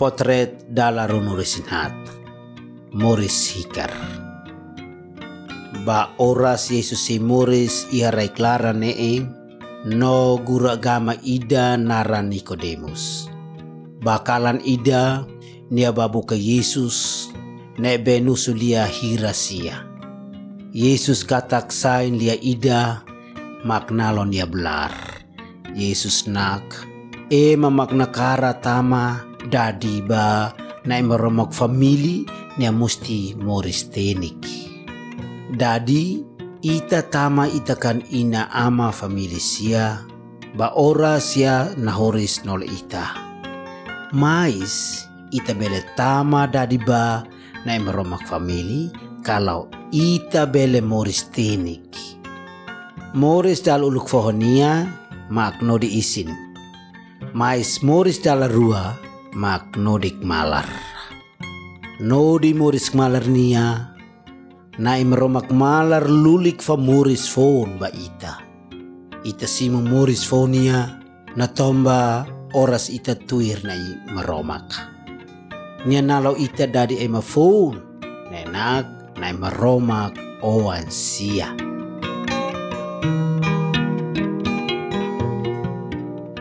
potret dala runurisinhat. Moris hikar. Ba oras Yesus si Moris iharay klara neeng no guru agama ida nara Nikodemus. Bakalan ida nia babu ke Yesus nebe nusulia hirasia. Yesus katak sain lia ida maknalon nia belar. Yesus nak makna kara tama dadi ba na meromok famili nia musti Moris tenik. Dadi ita tama ita kan ina ama famili sia ba ora sia nahoris nol ita. Mais ita bele tama dadi ba na meromak famili kalau ita bele Moris tenik. Moris dal uluk fohonia mak no di isin. Mais Moris dal rua mak no dik malar. No di Moris malar nia na meromak malar lulik fa Moris phone ba ita. Ita simu Moris phonia na tomba oras ita tuir na meromak. Nia nalau ita dadi ema phone nenak na meromak oan sia.